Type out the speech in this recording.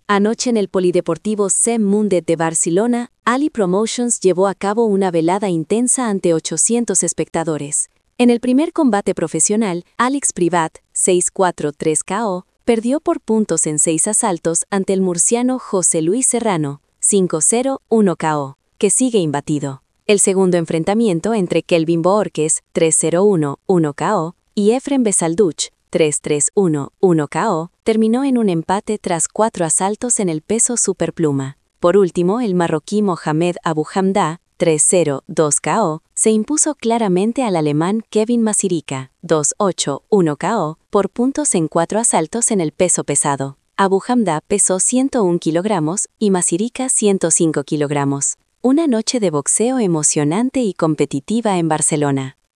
Anoche en el Polideportivo Sam Mundet de Barcelona, Ali Promotions llevó a cabo una velada intensa ante 800 espectadores. En el primer combate profesional, Alex Privat, 6-4-3 KO, perdió por puntos en 6 asaltos ante el murciano José Luis Serrano, 5-0-1 KO, que sigue imbatido. El segundo enfrentamiento entre Kelvin Boorkes, 3-0-1-1 KO, y Efrem Besalduch, 3-3-1-1 KO, terminó en un empate tras 4 asaltos en el peso superpluma. Por último, el marroquí Mohamed Abu Hamda, 3-0-2 KO, se impuso claramente al alemán Kevin Masirika, 2-8-1 KO, por puntos en 4 asaltos en el peso pesado. Abu Hamda pesó 101 kilogramos y Masirika 105 kilogramos. Una noche de boxeo emocionante y competitiva en Barcelona.